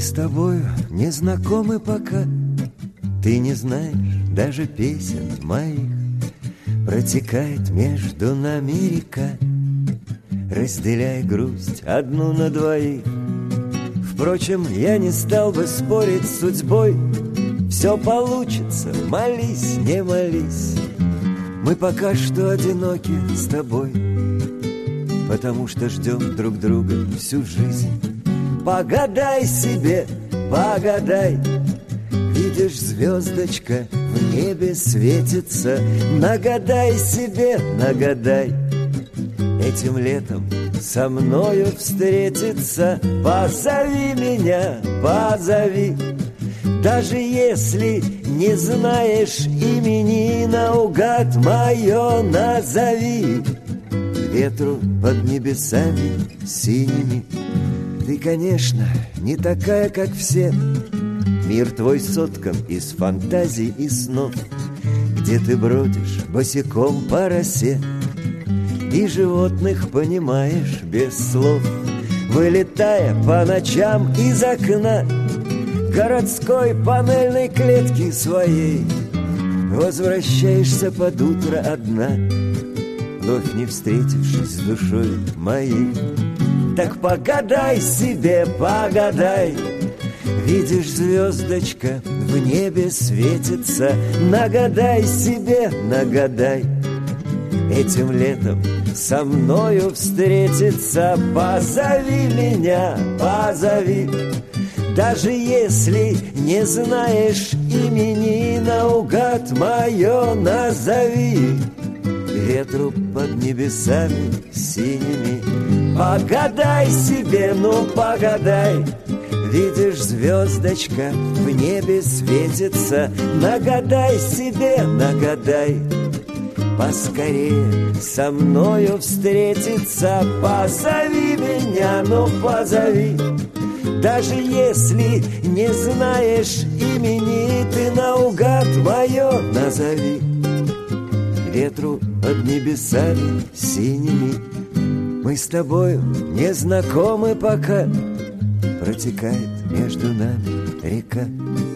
с тобою не знакомы пока. Ты не знаешь даже песен моих. Протекает между нами река, разделяя грусть одну на двоих. Впрочем, я не стал бы спорить с судьбой. Все получится, молись, не молись. Мы пока что одиноки с тобой, потому что ждем друг друга всю жизнь. Погадай себе, погадай. Видишь, звездочка в небе светится. Нагадай себе, нагадай. Этим летом со мною встретиться. Позови меня, позови. Даже если не знаешь имени, наугад мое назови. Ветру под небесами синими. Ты, конечно, не такая, как все. Мир твой соткан из фантазий и снов, где ты бродишь босиком по росе и животных понимаешь без слов, вылетая по ночам из окна городской панельной клетки своей. Возвращаешься под утро одна, вновь не встретившись с душой моей. Так погадай себе, погадай. Видишь, звездочка в небе светится. Нагадай себе, нагадай. Этим летом со мною встретиться. Позови меня, позови. Даже если не знаешь имени, наугад мое назови. Ветру под небесами синими. Погадай себе, ну погадай. Видишь, звездочка в небе светится. Нагадай себе, нагадай. Поскорее со мною встретиться. Позови меня, ну позови. Даже если не знаешь имени, ты наугад мое назови. Ветру под небесами синими. Мы с тобою не знакомы пока. Протекает между нами река.